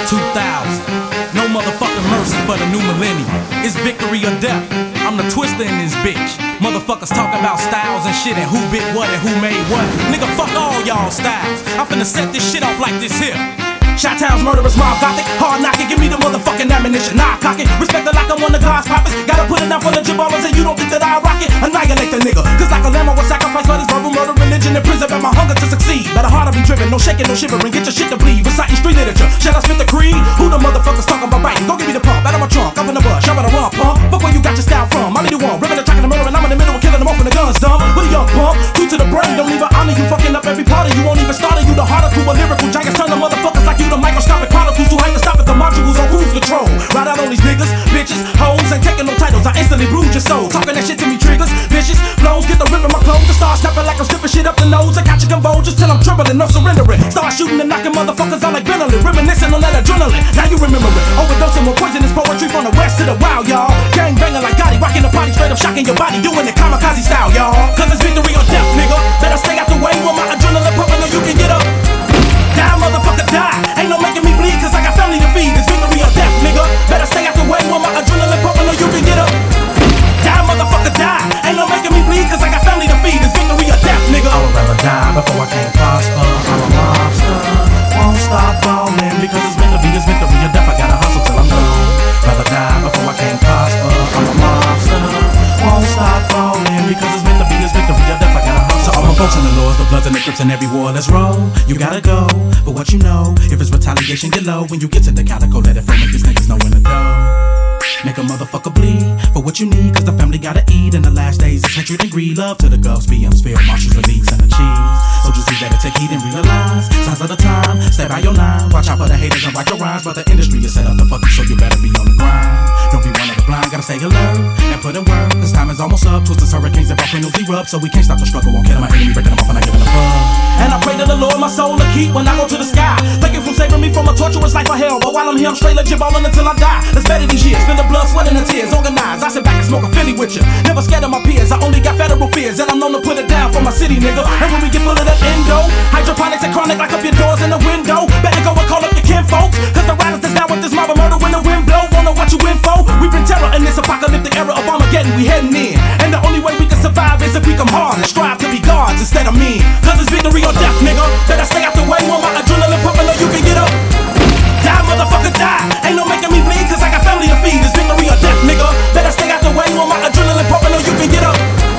2000. No motherfucking mercy for the new millennium. It's victory or death. I'm the twister in this bitch. Motherfuckers talk about styles and shit and who bit what and who made what. Nigga, fuck all y'all styles. I'm finna set this shit off like this here. Chi-Town's murderous mob gothic, hard knocking, give me the motherfucking ammunition. Nah, cock it, respect it like I'm one of God's prophets. Gotta put it down for the jaballers and you don't think that I rock it. Annihilate the nigga, cause like a lamb I will sacrifice for this verbal murder, religion, and prison. But my hunger to succeed, better harder be driven, no shaking, no shivering. Get your shit to bleed, reciting street literature. Shall I spit the creed? Who the motherfuckers talking about writing? Go give me the pump, out of my trunk, up in the bush, shove it a rump, pump. Fuck where you got your style from, I'm the one, ripping the track in the mirror and I'm in the middle of killing them off when the gun's dumb. With a young pump, two to the brain, don't even honor you, fucking up every part of you, won't even start it. You the harder to a lyrical giants, turn the motherfuckers like you the microscopic quality. Too high to stop at the modules on cruise control. Ride out on these niggas, bitches, hoes, ain't taking no titles. I instantly bruise your soul. Talking that shit to me triggers, vicious flows, get the rip in my clothes. The start snapping like I'm slipping shit up the nose. I got you convulsions till I'm trembling, no surrendering. Start shooting and knocking motherfuckers out like adrenaline, reminiscing on that adrenaline. Now you remember it. Overdosing with poisonous poetry from the west to the wild, y'all. Gang banging like Gotti, rocking the party straight up, shocking your body, doing it kamikaze style, y'all. Cause it's victory or death, nigga. Better stay out the way when my adrenaline pumping, or you can get up. Die, motherfucker, die. Ain't no making me bleed, cause I got family to feed. It's victory or death, nigga. Better stay out the way when my adrenaline pumping, or you can get up. Die, motherfucker, die. Ain't no making me bleed, cause I got family to feed. It's victory or death, nigga. I would rather die before I can't prosper. I'm a monster, won't stop falling, because it's meant to be. It's victory or death, I gotta hustle till I'm done. Rather die before I can't prosper. I'm a monster, won't stop falling, because it's meant to be. It's victory or death, I gotta hustle. So all my folks in the laws, the bloods and the crips in every war, let's roll. You gotta go, but what you know, if it's retaliation, get low. When you get to the calico, let it flow, make these niggas know when to go. Make a motherfucker bleed for what you need, cause the family gotta eat. In the last days, it's hatred and greed. Love to the gulfs, BMs, field marshals, elites, and the cheese. So just you better take heed and realize signs of the time, stay by your line. Watch out for the haters and write your rhymes, but the industry is set up to fuck you, so you better be on the grind. Don't be one of the blind, gotta stay alert and put in work, cause time is almost up. Twisters, hurricanes, and volcanoes erupt, so we can't stop the struggle. Won't kill my enemy, breaking them off and not giving a fuck. And I pray to the Lord my soul to keep when I go to the sky. Thank you for saving me from a torturous life of hell. But while I'm here, I'm straight legit ballin' until I die. Let's better these years, spend the blood, sweat, and the tears. Organized, I sit back and smoke a Philly with ya. Never scared of my peers, I only got federal fears. And I'm known to put it down for my city, nigga. And when we get full of that endo, hydroponics and chronic, lock up your doors and the window. Better go and call up your kinfolks, cause the riders that's down with this mob of murder when the wind blow. Wanna what you in for? We bring terror in this apocalyptic era of Armageddon, we heading in. And the only way we can survive is if we come hard and strive to be gods instead of mean. Cause it's victory or death, nigga. Better stay out the way when my adrenaline pumping, or you can get up. Die, motherfucker, die. Ain't no making me bleed, cause I got family to feed. It's victory or death, nigga. Better stay out the way when my adrenaline pumping, or you can get up.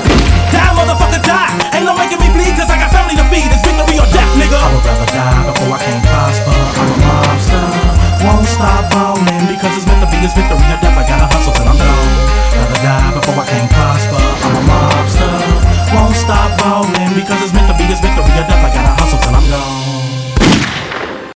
Die, motherfucker, die. Ain't no making me bleed, cause I got family to feed. It's victory or death, nigga. I would rather die before I can't prosper. I'm a mobster, won't stop ballin', because it's meant to be. It's victory or death, I gotta hustle till I'm done. Rather die before I can't prosper. I'm a mobster, won't stop ballin', because it's meant to be. It's victory or death,